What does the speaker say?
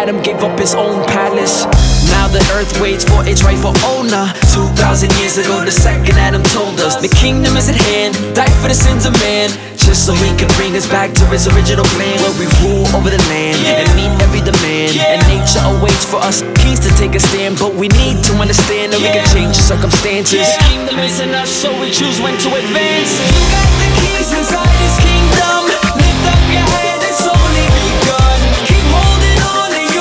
Adam gave up his own palace. Now the earth waits for its rightful owner. 2,000 years ago, the second Adam told us the kingdom is at hand, died for the sins of man, just so he can bring us back to his original plan, where we rule over the land and meet every demand. And nature awaits for us kings to take a stand, but we need to understand that we can change the circumstances. The kingdom is in us, so we choose when to advance.